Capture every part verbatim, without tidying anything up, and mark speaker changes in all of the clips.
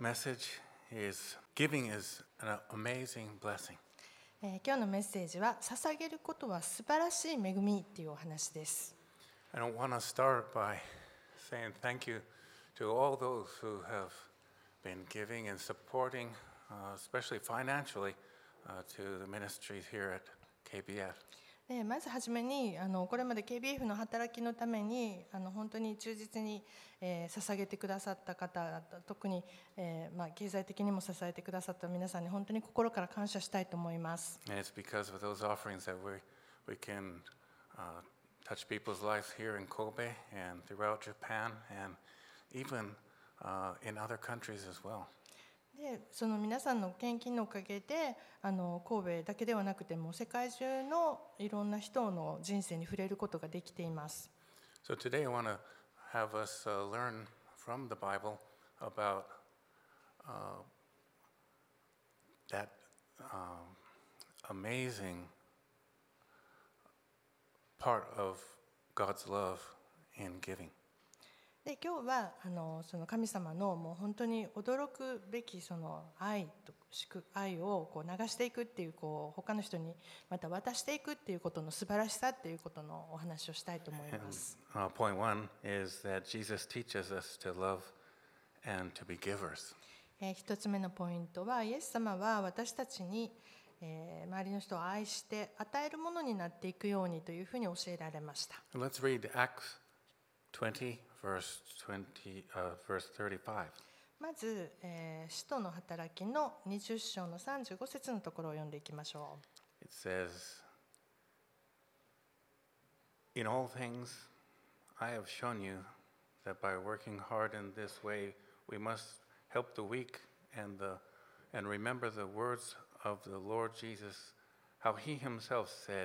Speaker 1: message is giving is an amazing blessing.
Speaker 2: えー今日のメッセージは捧げることは素晴らしい恵みっていうお話です。
Speaker 1: I don't want to start by saying thank you to all those who have been giving and supporting, uh, especially financially, uh, to the ministries here at K B F.
Speaker 2: でまずはじめにあのこれまで ケービーエフ の働きのためにあの本当に忠実に、えー、捧げてくださった方、特に、えーまあ、経済的にも支えてくださった皆さんに本当に心から感謝したいと思います。
Speaker 1: And it's because of those offerings that we, we can uh, touch people's lives here in Kobe and throughout Japan and even uh, in other countries as well.
Speaker 2: でその皆さんの献金のおかげであの神戸だけではなくても世界中のいろんな人の人生に触れることができています。
Speaker 1: So today I want to have us uh, learn from the Bible about uh, that um, amazing part of God's love in giving.
Speaker 2: で今日はあのその神様のもう本当に驚くべきその愛と祝愛をこう流していくっていうこう他の人にまた渡していくっていうことの素晴らしさっていうことのお話をしたいと思います。
Speaker 1: And, uh, point one is that Jesus teaches us to love and to be givers.
Speaker 2: えー一つ目のポイントはイエス様は私たちに、えー周りの人を愛して与えるものになっていくようにというふうに教えられました。
Speaker 1: Let's read Acts twenty, verse twenty, uh, verse thirty-five.
Speaker 2: まず、えー使徒の働きのにじゅっ章のさんじゅうご節のところを読んでいきましょう。
Speaker 1: It says, "In all things I have shown you that by working hard in this way we must help the weak and the and remember the words of the Lord Jesus, how he himself said,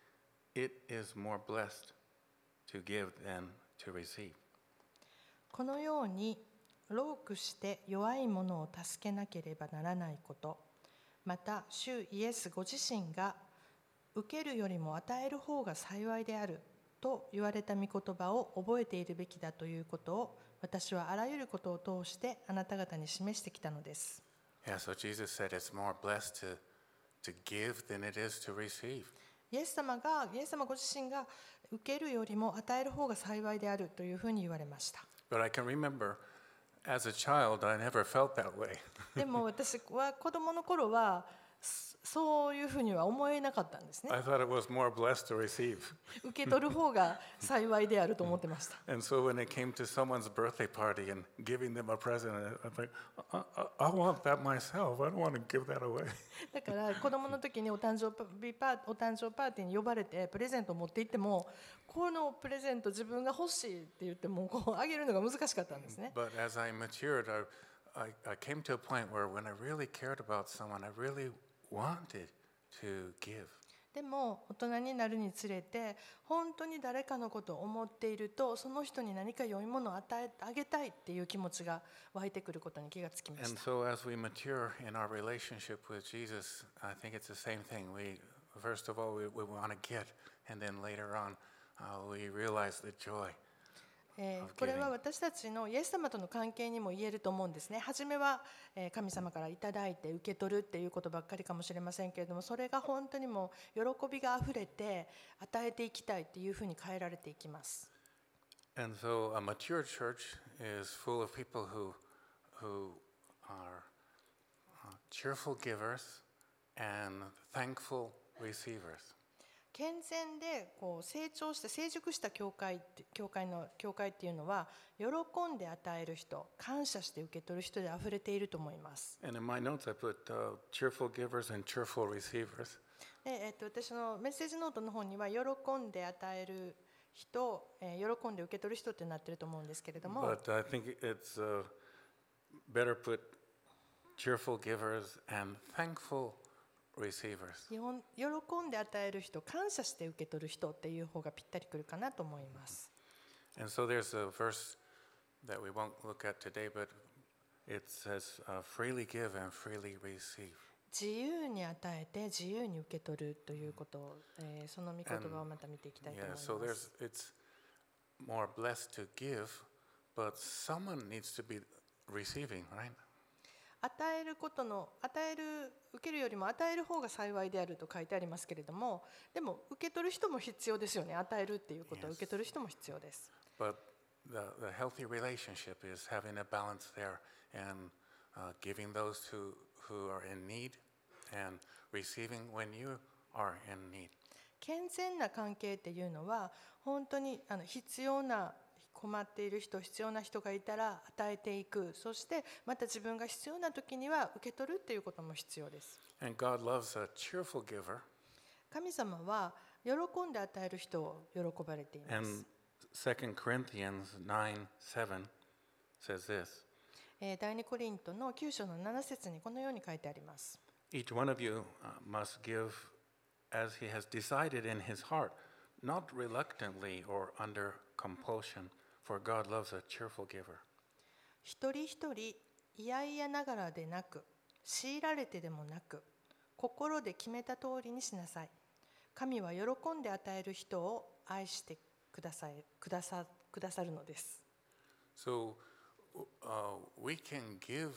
Speaker 1: 'It is more blessed to give than to receive.'"
Speaker 2: このように労苦して弱い者を助けなければならないこと、また主イエスご自身が受けるよりも与える方が幸いであると言われた御言葉を覚えているべきだということを私はあらゆることを通してあなた方に示してきたのです。
Speaker 1: Yeah, so Jesus said it's more blessed to, to give than it is to receive.
Speaker 2: イエス様がイエス様ご自身が受けるよりも与える方が幸いであるというふうに言われました。
Speaker 1: But I can remember as a child, I never felt that way.
Speaker 2: でも私は子供の頃はそそういうふうには思えなかったんですね。
Speaker 1: I thought it was more blessed to receive.
Speaker 2: 受け取る方が幸いであると思ってました。
Speaker 1: And so when it came to someone's birthday party and giving them a present, I'm like, I, I, I want that myself. I don't want to give that away.
Speaker 2: だから子供の時にお誕生日パーお誕生パーティーに呼ばれてプレゼントを持って行っても、このプレゼント自分が欲しいって言ってもこうあげるのが難しかったんですね。
Speaker 1: But as I matured, I, I, I came to a point where when I really cared about someone, I really wanted to give.
Speaker 2: でも大人になるにつれて本当に誰かのことを思っているとその人に何か良いものを与えてあげたいっていう気持ちが湧いてくることに気がつきまし
Speaker 1: And
Speaker 2: た。
Speaker 1: so as we mature in our relationship with Jesus, I think it's the same thing. We, first of all, we, we want to get, and then later on, uh, we realize the joy.
Speaker 2: えーこれは私たちのイエス様との関係にも言えると思うんですね。初めはえー神様からいただいて受け取るっていうことばっかりかもしれませんけれども、それが本当にもう喜びがあふれて与えていきたいっていうふうに変えられていきます。
Speaker 1: And so a mature church is full of people who, who are uh, cheerful givers and thankful receivers.
Speaker 2: 健全でこう成長して成熟した教会って教会の教会っていうのは喜んで与える人、感謝して受け取る人であふれていると思います。
Speaker 1: And in my notes, I put uh, cheerful givers and cheerful receivers.
Speaker 2: でえっと私のメッセージノートの方には喜んで与える人、えー喜んで受け取る人ってなってると思うんですけれども、
Speaker 1: But I think it's uh, better put cheerful givers and thankful receivers.
Speaker 2: よん喜んで与える人、感謝して受け取る人っていう方がぴったりくるかなと思います。
Speaker 1: And so there's a verse that we won't look at today, but it says, uh, freely give and freely receive.
Speaker 2: 自由に与えて自由に受け取るということを、えーその御言葉をまた見ていきたいと思い
Speaker 1: Yeah,
Speaker 2: ま
Speaker 1: so
Speaker 2: す。
Speaker 1: there's it's more blessed to give, but someone needs to be receiving, right?
Speaker 2: 与えることの与える受けるよりも与える方が幸いであると書いてありますけれども、でも受け取る人も必要ですよね。与えるっていうことは受け取る人も必要です。
Speaker 1: But the, the healthy relationship is having a balance there and uh, giving those who, who are in need and receiving when you are in need.
Speaker 2: 健全な関係っていうのは本当にあの必要な困っている人、必要な人がいたら与えていく、そしてまた自分が必要な時には受け取るっていうことも必要です。
Speaker 1: And God loves a cheerful giver.
Speaker 2: 神様は喜んで与える人を喜ばれています。
Speaker 1: And Second Corinthians nine seven says this.
Speaker 2: えー第二コリントのきゅう章のなな節にこのように書いてあります。
Speaker 1: Each one of you uh, must give as he has decided in his heart, not reluctantly or under compulsion, for God loves a cheerful giver.
Speaker 2: 一人一人いやいやながらでなく、強いられてでもなく、心で決めた通りにしなさい。神は喜んで与える人を愛してください、くださ、くださるのです。
Speaker 1: So uh, we can give,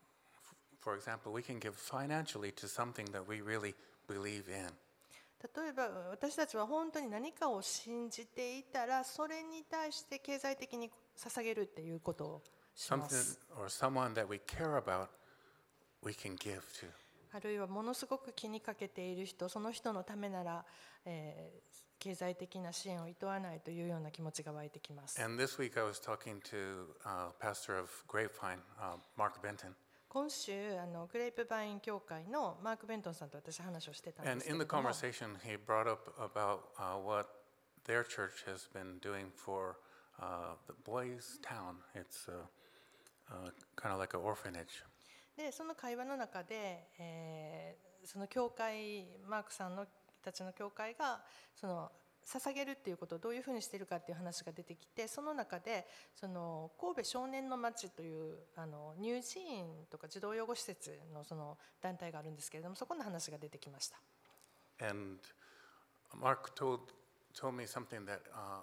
Speaker 1: for example, we can give financially to something that we really believe in.
Speaker 2: 例えば私たちは本当に何かを信じていたら、それに対して経済的に捧げるっていうことをしま
Speaker 1: Something
Speaker 2: す。
Speaker 1: or someone that we care about, we can give to.
Speaker 2: あるいはものすごく気にかけている人、その人のためなら、えー経済的な支援を厭わないというような気持ちが湧いてきます。
Speaker 1: And this week I was talking to uh, pastor of Grapevine, uh, Mark Benton.
Speaker 2: 今週あのグレープバイン教会のマーク・ベントンさんと私話をしてたんで
Speaker 1: And
Speaker 2: すけ
Speaker 1: in
Speaker 2: れ
Speaker 1: the
Speaker 2: ども、
Speaker 1: conversation, he brought up about uh, what their church has been doing for uh, the boys' town. It's uh, uh, kind of like an orphanage.
Speaker 2: でその会話の中で、えーその教会、マークさんのたちの教会がその捧げるっていうことをどういうふうにしているかっていう話が出てきて、その中でその神戸少年の町というあの乳児院とか児童養護施設のその団体があるんですけれども、そこの話が出てきました。
Speaker 1: And Mark told, told me something that uh,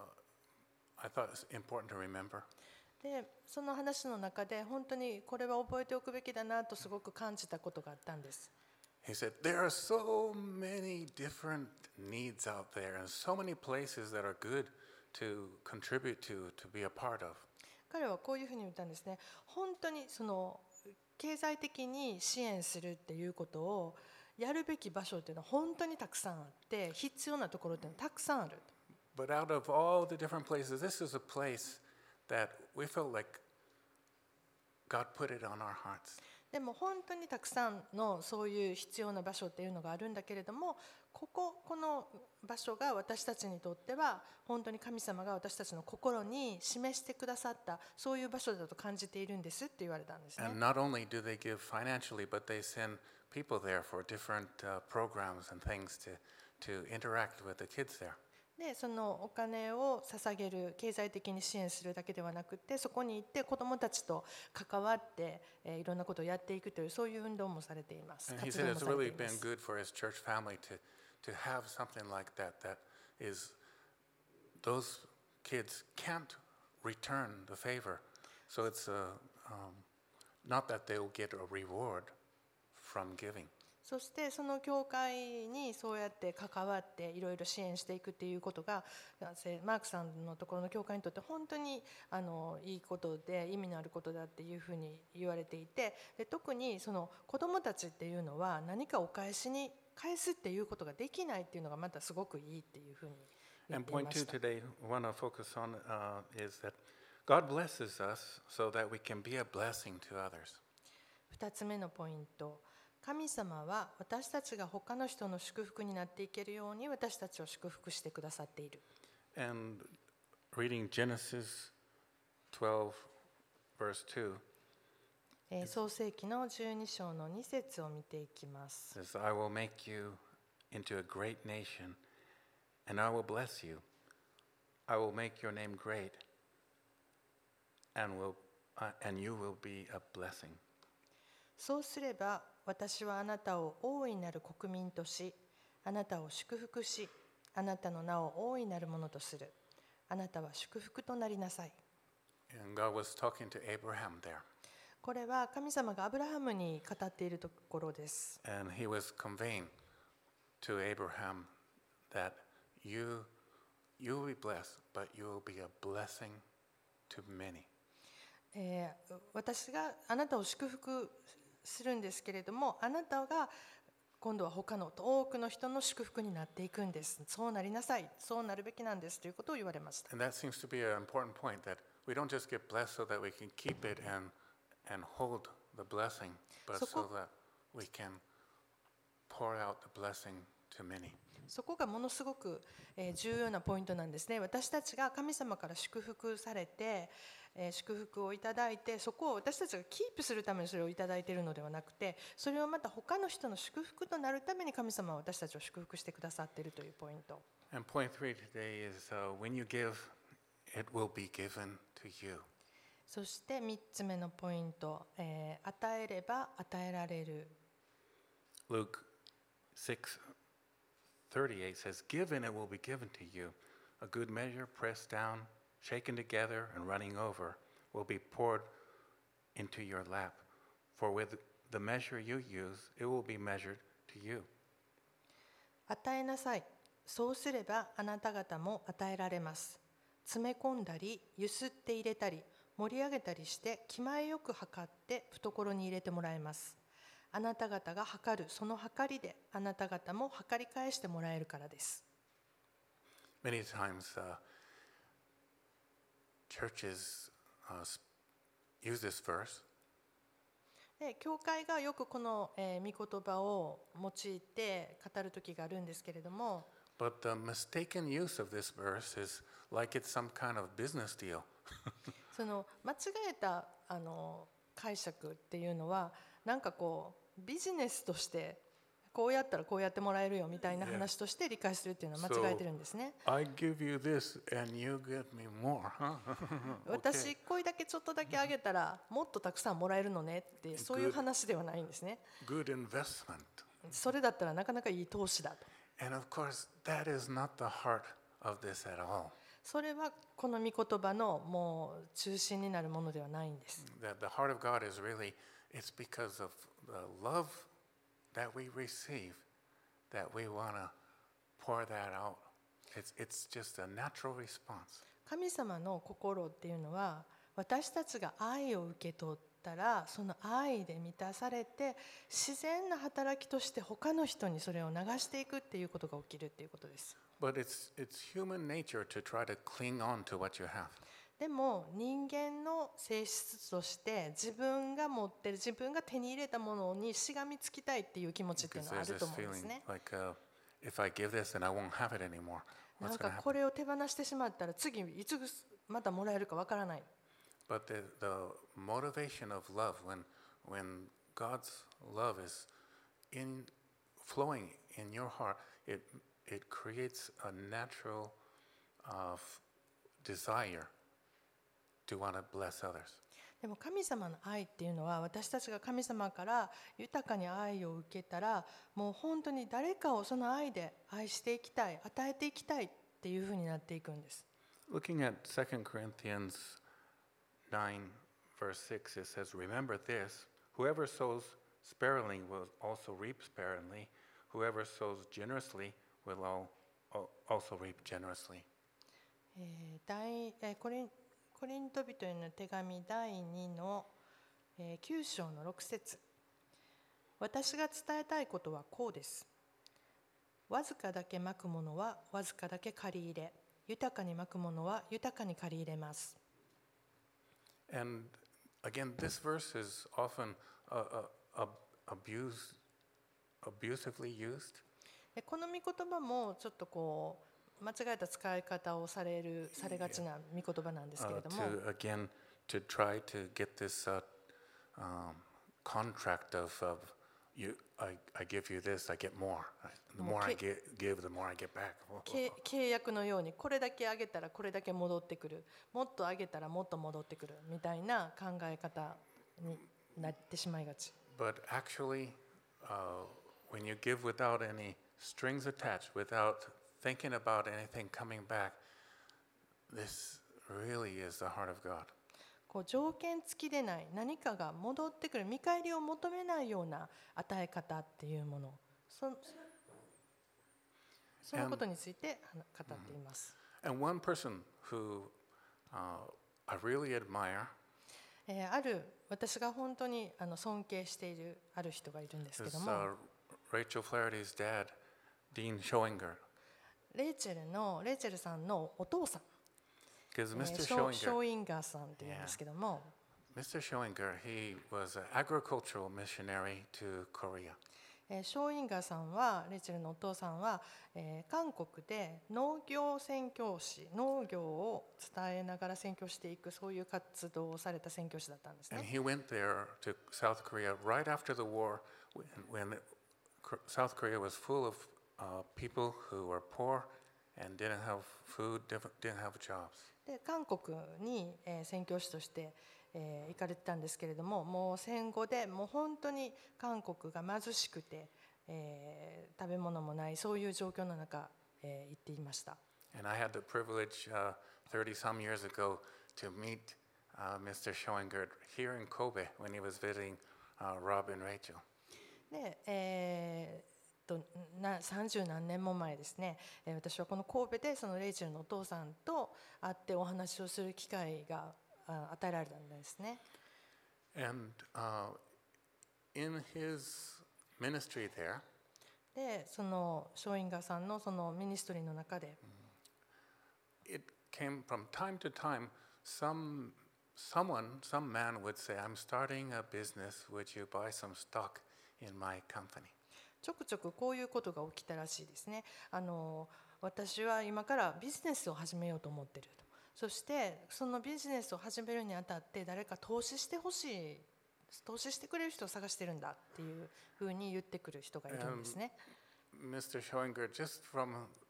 Speaker 1: I thought was important to remember.
Speaker 2: でその話の中で本当にこれは覚えておくべきだなとすごく感じたことがあったんです。
Speaker 1: He said, there are so many different needs out there and so many places that are good to contribute to, to be a part of.
Speaker 2: 彼はこういうふうに言ったんですね。本当にその経済的に支援するっていうことをやるべき場所っていうのは本当にたくさんあって、必要なところっていうのはたくさんある。
Speaker 1: But out of all the different places, this is a place that we felt like God put it on our hearts.
Speaker 2: でも本当にたくさんのそういう必要な場所っていうのがあるんだけれども、こここの場所が私たちにとっては本当に神様が私たちの心に示してくださったそういう場所だと感じているんですって言われたんですね。
Speaker 1: And not only do they give financially, but they send people there for different uh, programs and things to, to interact with the kids there.
Speaker 2: でそのお金を捧げる、経済的に支援するだけではなくて、そこに行って子どもたちと関わって、えーいろんなことをやっていくというそういう運動もされています。
Speaker 1: And he
Speaker 2: 活
Speaker 1: said
Speaker 2: 動も
Speaker 1: it's
Speaker 2: されて
Speaker 1: really
Speaker 2: いま
Speaker 1: been
Speaker 2: す。
Speaker 1: good for his church family to, to have something like that, that is, those kids can't return the favor. So it's uh, um, not that they'll get a reward from giving.
Speaker 2: そしてその教会にそうやって関わっていろいろ支援していくっていうことがマークさんのところの教会にとって本当にあのいいことで意味のあることだっていうふうに言われていて、で特にその子どもたちっていうのは何かお返しに返すっていうことができないっていうのがまたすごくいいっていうふうに言っ
Speaker 1: And
Speaker 2: てい
Speaker 1: point
Speaker 2: ま
Speaker 1: two
Speaker 2: した。
Speaker 1: today, we want to focus on uh, is that God blesses us so that we can be a blessing to others.
Speaker 2: 二つ目のポイント、神様は私たちが他の人の祝福になっていけるように私たちを祝福してくださっている。
Speaker 1: And reading Genesis twelve, verse two,
Speaker 2: えー創世記のじゅうに章のに節を見ていきます。
Speaker 1: says, I will make you into a great nation, and I will bless you. I will make your name great, and, will, uh, and you will be a blessing.
Speaker 2: そうすれば私はあなたを大いなる国民とし、あなたを祝福し、あなたの名を大いなるものとする。あなたは祝福となりなさい。
Speaker 1: And God was talking to Abraham there.
Speaker 2: これは神様がアブラハムに語っているところです。
Speaker 1: And he was conveying to Abraham that you, you will be blessed, but you will be a blessing to many.
Speaker 2: えー私があなたを祝福するんですけれども、あなたが今度は他の多くの人の祝福になっていくんです。そうなりなさい、そうなるべきなんですということを言われました。
Speaker 1: And that seems to be an important point, that we don't just get blessed so that we can keep it and, and hold the blessing, but
Speaker 2: So
Speaker 1: so
Speaker 2: ko-
Speaker 1: that we can pour out the blessing to many.
Speaker 2: そこがものすごくえー重要なポイントなんですね。私たちが神様から祝福されて、えー祝福をいただいて、そこを私たちがキープするためにそれをいただいているのではなくて、それをまた他の人の祝福となるために神様は私たちを祝福してくださっているというポイント。
Speaker 1: And point three today is uh, when you give, it will be given to you.
Speaker 2: そしてみっつめのポイント、えー与えれば与えられる。
Speaker 1: Luke six thirty-eight says, "Give and it will be given to you. A good measure, pressed down, shaken together, and running over, will be poured into your lap. For with the measure you use, it will be measured to you."
Speaker 2: 与えなさい。そうすればあなた方も与えられます。詰め込んだり、ゆすって入れたり、盛り上げたりして、気前よく測って懐に入れてもらえます。あなた方が測るその測りで、あなた方も測り返してもらえるからです。
Speaker 1: Many times, uh, churches uh, s- use this verse,
Speaker 2: で教会がよくこの、えー御言葉を用いて語る時があるんですけれども、
Speaker 1: but the mistaken use of this verse is like it's some kind of business deal.
Speaker 2: その間違えたあの解釈っていうのは、なんかこうビジネスとしてこうやったらこうやってもらえるよみたいな話として理解するっていうのは間違えてるんですね。
Speaker 1: I give you this and you give me more, huh?
Speaker 2: 私
Speaker 1: Okay,
Speaker 2: これだけちょっとだけあげたらもっとたくさんもらえるのねって、そういう話ではないんですね。
Speaker 1: good investment.
Speaker 2: それだったらなかなかいい投資だと。
Speaker 1: And of course, that is not the heart of this at all.
Speaker 2: それはこの御言葉のもう中心になるものではないんです。
Speaker 1: That the heart of God is really, it's because of the love that we receive that we want to pour that out. It's, it's just a natural response.
Speaker 2: 神様の心っていうのは、私たちが愛を受け取ったら、その愛で満たされて、自然な働きとして他の人にそれを流していくっていうことが起きるっていうことです。
Speaker 1: But it's, it's human nature to try to cling on to what you have.
Speaker 2: でも人間の性質として自分が持ってる、自分が手に入れたものにしがみつきたいっていう気持ちっていう
Speaker 1: Because
Speaker 2: のはあ
Speaker 1: there's
Speaker 2: ると
Speaker 1: this
Speaker 2: 思うんです
Speaker 1: feeling
Speaker 2: ね。
Speaker 1: like, uh, if I give this, then I won't have it anymore.
Speaker 2: な
Speaker 1: What's
Speaker 2: ん
Speaker 1: going to
Speaker 2: かこ
Speaker 1: happen?
Speaker 2: れを手放してしまったら次いつまたもらえるかわからない。
Speaker 1: But the, the motivation of love, when, when God's love is in, flowing in your heart, it, it creates a natural uh, f- desire to want to bless others.
Speaker 2: でも神様の愛っていうのは、私たちが神様から豊かに愛を受けたら、もう本当に誰かをその愛で愛していきたい、与えていきたいっていうふうになっていくんです。
Speaker 1: Looking at Second Corinthians nine, verse six, it says, "Remember this, whoever sows sparingly will also reap sparingly. Whoever sows generously will al- al- also reap generously."
Speaker 2: えー第えーコリンコリント人への手紙だいにの、えーきゅう章のろく節。私が伝えたいことはこうです。わずかだけまくものはわずかだけ借り入れ、豊かにまくものは豊かに借り入れます。
Speaker 1: And again, this verse is often uh, uh, ab- abused, abusively used.
Speaker 2: でこの御言葉もちょっとこう間違えた使い方をされるされがちな御言葉なんですけ
Speaker 1: Uh,
Speaker 2: れども、
Speaker 1: to again to try to get this uh, um, contract of, of you, I, I give you this, I get more. I- The more I
Speaker 2: Okay.
Speaker 1: give, give, the more I get back.
Speaker 2: け契約のようにこれだけあげたらこれだけ戻ってくる、もっとあげたらもっと戻ってくるみたいな考え方になってしまいがち。
Speaker 1: But actually, uh, when you give without any strings attached, without thinking about anything coming back, this really is the heart of God.
Speaker 2: こう条件付きでない何かが戻ってくる見返りを求めないような与え方っていうもの、そそのことについて語っています。
Speaker 1: And one person who uh, I really admire
Speaker 2: えーある私が本当にあの尊敬しているある人がいるんですけ
Speaker 1: is
Speaker 2: ども、
Speaker 1: uh, Rachel Flaherty's dad, Dean Schoeninger.
Speaker 2: レイチェルのレイチェルさんのお父さん、
Speaker 1: Because
Speaker 2: えー
Speaker 1: Mr.
Speaker 2: ショショ
Speaker 1: Schoeninger,
Speaker 2: ーインガーさんっていうんですけども、
Speaker 1: Mister Schoeninger, he was an agricultural missionary to Korea.
Speaker 2: えーショーインガーさんはレイチェルのお父さんは、えー韓国で農業宣教師、農業を伝えながら宣教していくそういう活動をされた宣教師だったんです
Speaker 1: And
Speaker 2: ね。
Speaker 1: he went there to South Korea right after the war when, when K- South Korea was full of uh, people who were poor and didn't have food, didn't didn't have jobs.
Speaker 2: で韓国に、えー宣教師として、えー行かれてたんですけれども、もう戦後でもう本当に韓国が貧しくて、えー食べ物もないそういう状況の中、えー行っていました。
Speaker 1: And I had the privilege uh, thirty some years ago to meet uh, Mister Schoeninger here in Kobe when he was visiting uh, Rob and Rachel.
Speaker 2: で、えーとなさんじゅう何年も前ですね、えー私はこの神戸でそのレイチェルのお父さんと会ってお話をする機会があ与えられたんですね。
Speaker 1: And uh, in his ministry there,
Speaker 2: でそのショーインガーさんのそのミニストリーの中で、
Speaker 1: it came from time to time, some, someone, some man would say, I'm starting a business, would you buy some stock in my company?
Speaker 2: ちょくちょくこういうことが起きたらしいですね。あの私は今からビジネスを始めようと思っていると。そしてそのビジネスを始めるにあたって誰か投資してほしい、投資してくれる人を探してるんだっていうふうに言ってくる人がいるんですね。
Speaker 1: Mister Schoeninger, just from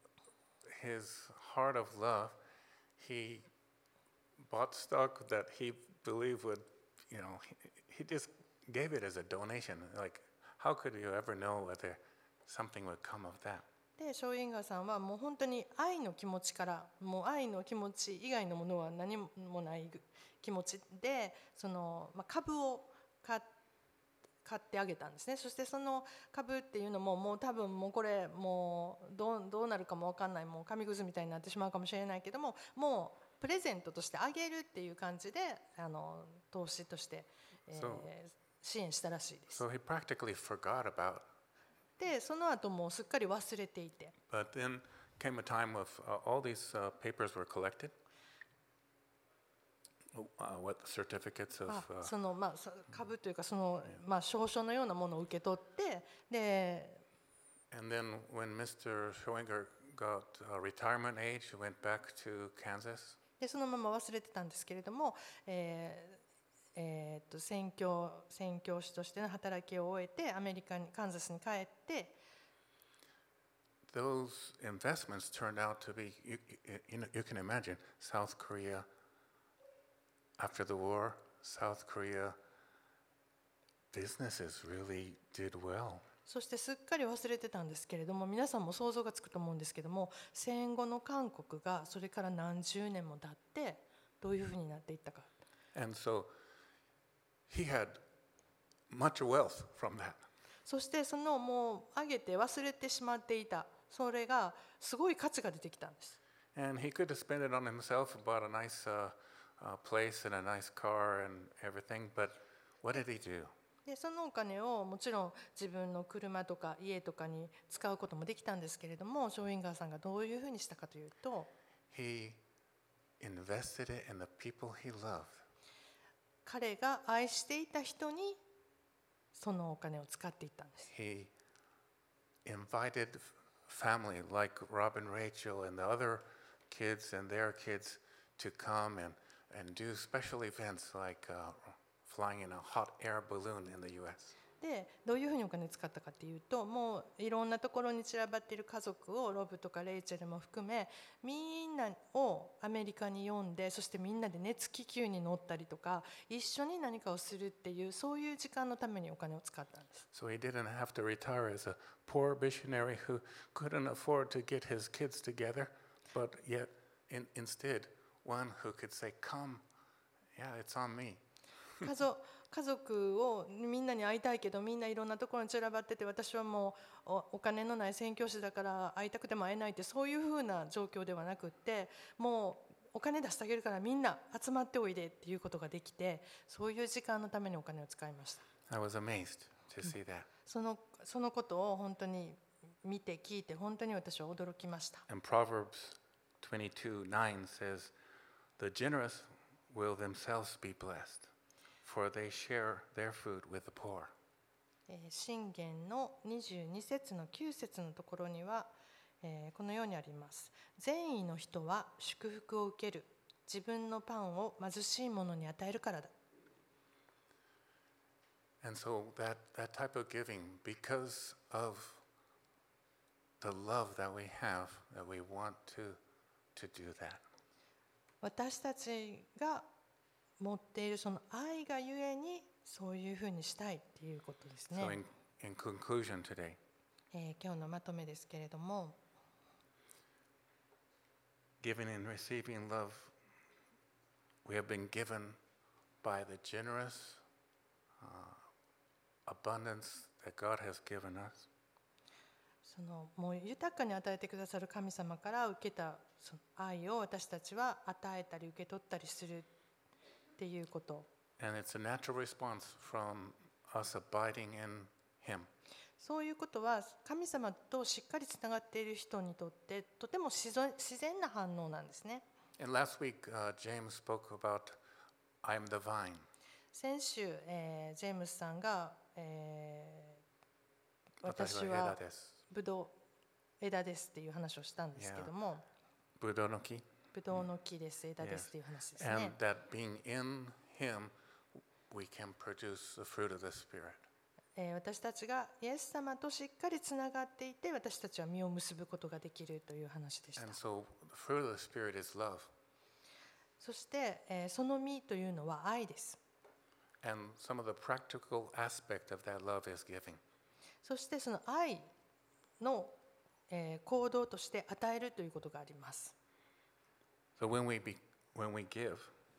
Speaker 1: his heart of love, he bought stock that he believed would, you know, he, he just gave it as a donation. Like, how could you ever know whether something would come of that?
Speaker 2: でショーインガーさんはもう本当に愛の気持ちから、もう愛の気持ち以外のものは何もない気持ちでその、まあ、株を買買ってあげたんですね。そしてその株っていうのももう多分もうこれもうどう、どうなるかも分かんない、もう紙くずみたいになってしまうかもしれないけども、もうプレゼントとしてあげるっていう感じであの投資として、えー
Speaker 1: So-
Speaker 2: 支援したらしいです。
Speaker 1: So he practically forgot about.
Speaker 2: でその後もうすっかり忘れていて、
Speaker 1: But then came a time of uh, all these uh, papers were collected. Uh, what certificates of
Speaker 2: あ
Speaker 1: uh,
Speaker 2: そのまあそ株というかそのまあ証書のようなものを受け取ってで
Speaker 1: and then when Mister Schoeninger got uh, retirement age, he went back to Kansas.
Speaker 2: でそのまま忘れてたんですけれども、えーえー、と宣教宣教師としての働きを終えてアメリカにカンザスに帰って、
Speaker 1: Those investments turned out to be, you, you, know, you can imagine, South Korea, after the war, South Korea businesses really did well.
Speaker 2: そしてすっかり忘れてたんですけれども、皆さんも想像がつくと思うんですけども、戦後の韓国がそれから何十年も経ってどういうふうになっていったか。
Speaker 1: And so he had much wealth from that.
Speaker 2: そしてそのもう上げて忘れてしまっていたそれがすごい価値が出てきたんです。
Speaker 1: And he could have spent it on himself, bought a nice uh, uh, place and a nice car and everything, but what did he do?
Speaker 2: でそのお金をもちろん自分の車とか家とかに使うこともできたんですけれども、ショーインガーさんがどういうふうにしたかというと、
Speaker 1: He invested it in the people he loved.
Speaker 2: 彼が愛していた人にそのお金を使っていったんです。
Speaker 1: He invited family like Rob and Rachel and the other kids and their kids to come and, and do special events like uh, flying in a hot air balloon in the U S.
Speaker 2: でどういうふうにお金を使ったかというと、もういろんなところに散らばっている家族をロブとかレイチェルも含めみんなをアメリカに呼んで、そしてみんなで熱気球に乗ったりとか一緒に何かをするっていうそういう時間のためにお金を使ったんです。
Speaker 1: So he didn't have to retire as a poor missionary who couldn't afford to get his kids together, but yet in, instead one who could say, come Yeah, it's on me.
Speaker 2: 家族家族をみんなに会いたいけどみんないろんなところに散らばってて私はもう お, お金のない宣教師だから会いたくても会えないってそういうふうな状況ではなくってもうお金出してあげるからみんな集まっておいでっていうことができてそういう時間のためにお金を使いました。
Speaker 1: I was amazed to see that.
Speaker 2: そのそのことを本当に見て聞いて本当に私は驚きました。
Speaker 1: And Proverbs twenty-two nine says, "The generous will themselves be blessed, for they share their food with the poor."
Speaker 2: えー箴言のにじゅうに節のきゅう節のところには、えーこのようにあります。善意の人は祝福を受ける。自分のパンを貧しい者に与えるからだ。
Speaker 1: And so that, that type of giving, because of the love that we have, that we want to, to do that.
Speaker 2: 私たちが持っているその愛がゆえにそういうふうにしたいっていうことです
Speaker 1: So
Speaker 2: ね。
Speaker 1: in, in conclusion today,
Speaker 2: えー今日のまとめですけれども、
Speaker 1: giving and receiving love, we have been given by the generous uh, abundance that God has given us.
Speaker 2: そのもう豊かに与えてくださる神様から受けたその愛を私たちは与えたり受け取ったりするっていうこと。
Speaker 1: And it's a natural response from us abiding in Him.
Speaker 2: そういうことは神様としっかりつながっている人にとってとても自然自然な反応なんですね。
Speaker 1: And last week, uh, James spoke about I am the vine.
Speaker 2: 先週、えージェームスさんが、えー私
Speaker 1: 私は
Speaker 2: は
Speaker 1: 枝です。
Speaker 2: ブドウ枝ですっていう話をしたんですけども、
Speaker 1: ぶどうの木。
Speaker 2: ブドウの木です枝ですっていう話ですね。
Speaker 1: And that being in Him, we can produce the fruit of the Spirit.
Speaker 2: えー私たちがイエス様としっかりつながっていて私たちは実を結ぶことができるという話でした。
Speaker 1: And so the fruit of the Spirit is love.
Speaker 2: そして、えーその実というのは愛です。
Speaker 1: And some of the practical aspect of that love is giving.
Speaker 2: そしてその愛の、えー行動として与えるということがあります。
Speaker 1: So when we, be, when we give,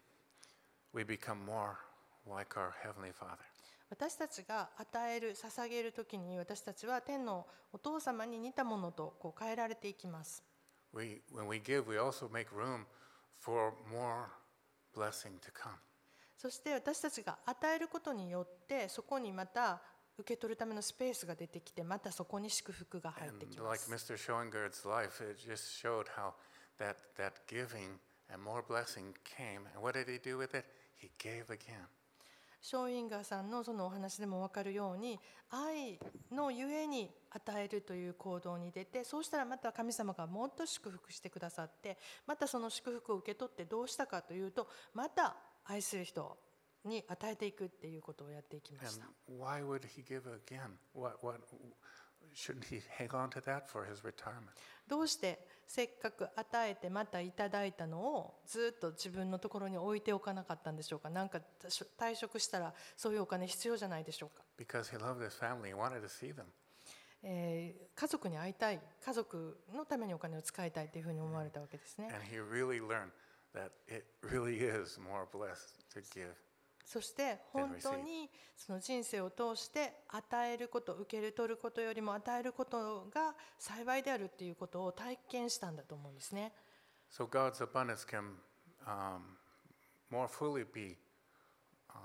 Speaker 1: we become more like our Heavenly Father.
Speaker 2: 私たちが与える捧げるときに私たちは天のお父様に似たものとこう変えられていきます。
Speaker 1: We, when we give, we also make room for more blessing to come.
Speaker 2: そして私たちが与えることによってそこにまた受け取るためのスペースが出てきてまたそこに祝福が入ってき
Speaker 1: And
Speaker 2: ま
Speaker 1: like
Speaker 2: す。
Speaker 1: Mister Schoengard's life, it just showed how that, that giving and more blessing came. And what did he do with it? He gave again.
Speaker 2: ショーインガーさんのそのお話でも分かるように愛のゆえに与えるという行動に出てそうしたらまた神様がもっと祝福してくださってまたその祝福を受け取ってどうしたかというとまた愛する人に与えていくっていうことをやっていきま
Speaker 1: And
Speaker 2: した。
Speaker 1: why would he give again? What, what, shouldn't he hang on to that for his retirement?
Speaker 2: どうしてせっかく与えてまたいただいたのをずっと自分のところに置いておかなかったんでしょうか。なんか退職したらそういうお金必要じゃないでしょうか。
Speaker 1: Because he loved his family, he wanted to see them.
Speaker 2: えー家族に会いたい家族のためにお金を使いたいというふうに思われたわけですね。
Speaker 1: And he really learned that it really is more blessed to give.
Speaker 2: そして本当にその人生を通して与えること受け取ることよりも与えることが幸いであるっていうことを体験したんだと思うんですね。
Speaker 1: So God's abundance can um, more fully be uh,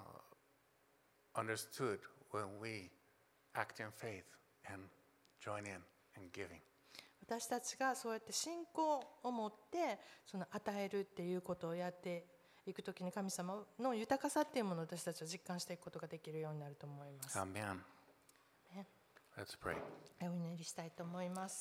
Speaker 1: understood when we act in faith and join in in giving.
Speaker 2: 私たちがそうやって信仰を持ってその与えるっていうことをやっていくときに神様の豊かさっていうものを私たちは実感していくことができるようになると思います。
Speaker 1: Amen.
Speaker 2: ね
Speaker 1: Let's pray.
Speaker 2: お祈りしたいと思います。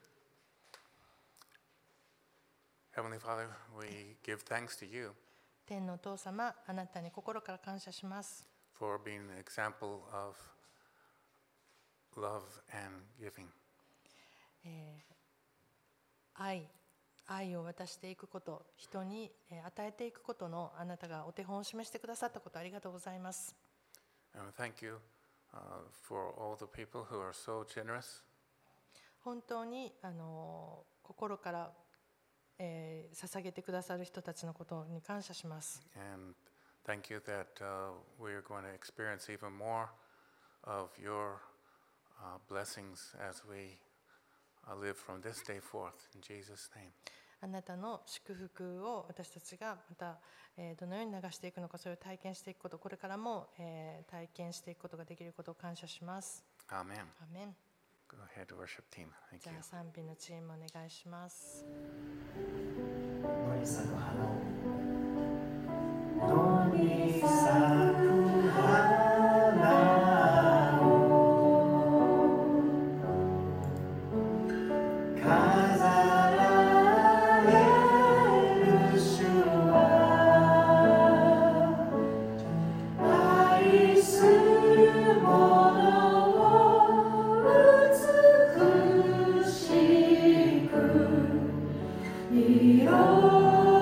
Speaker 1: Heavenly Father, we give thanks to you
Speaker 2: 天のお父様、あなたに心から感謝します。
Speaker 1: for being an example of love and giving.
Speaker 2: えー愛愛を渡していくこと、人にえー与えていくことのあなたがお手本を示してくださったことありがとうございます。
Speaker 1: And thank you uh, for all the people who are so generous
Speaker 2: 本当にあの心から、えー捧げてくださる人たちのことに感謝します。
Speaker 1: and Thank you that uh, we are going to experience even more of your uh, blessings as we uh, live from this day forth. In Jesus' name.
Speaker 2: あなたの祝福を私たちがまた、えーどのように流していくのか、それを体験していくこと、これからも、えー体験していくことができることを感謝します。
Speaker 1: Amen.
Speaker 2: アーメン。
Speaker 1: Go ahead, worship team.
Speaker 2: じ
Speaker 1: Thank
Speaker 2: ゃ
Speaker 1: you.
Speaker 2: あ賛美のチームお願いします。
Speaker 3: 野に咲く花を野に咲く花を飾られる主は愛する者を美しく色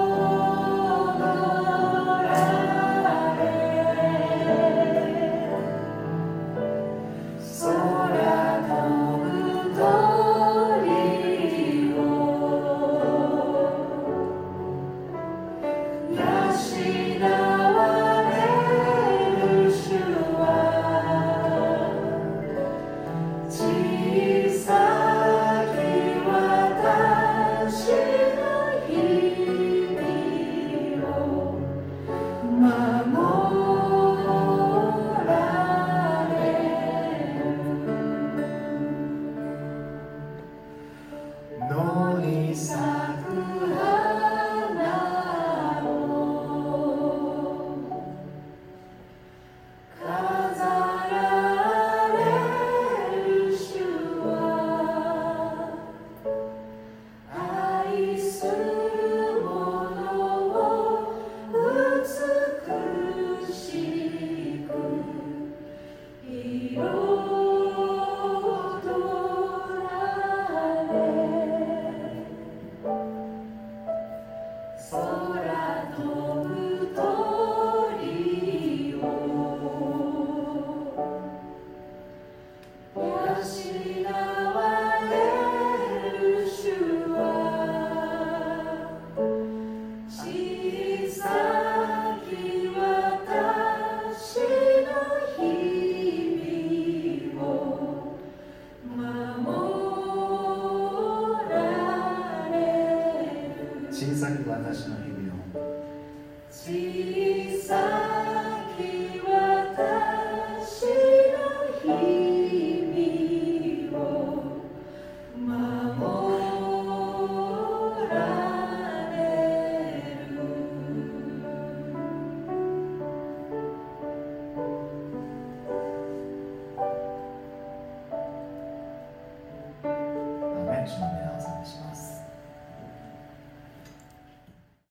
Speaker 3: 野に咲く花を飾られる主は愛する者を美しく彩空飛ぶ鳥を養われる主は小さき私の日々を守られる小さき私の日々を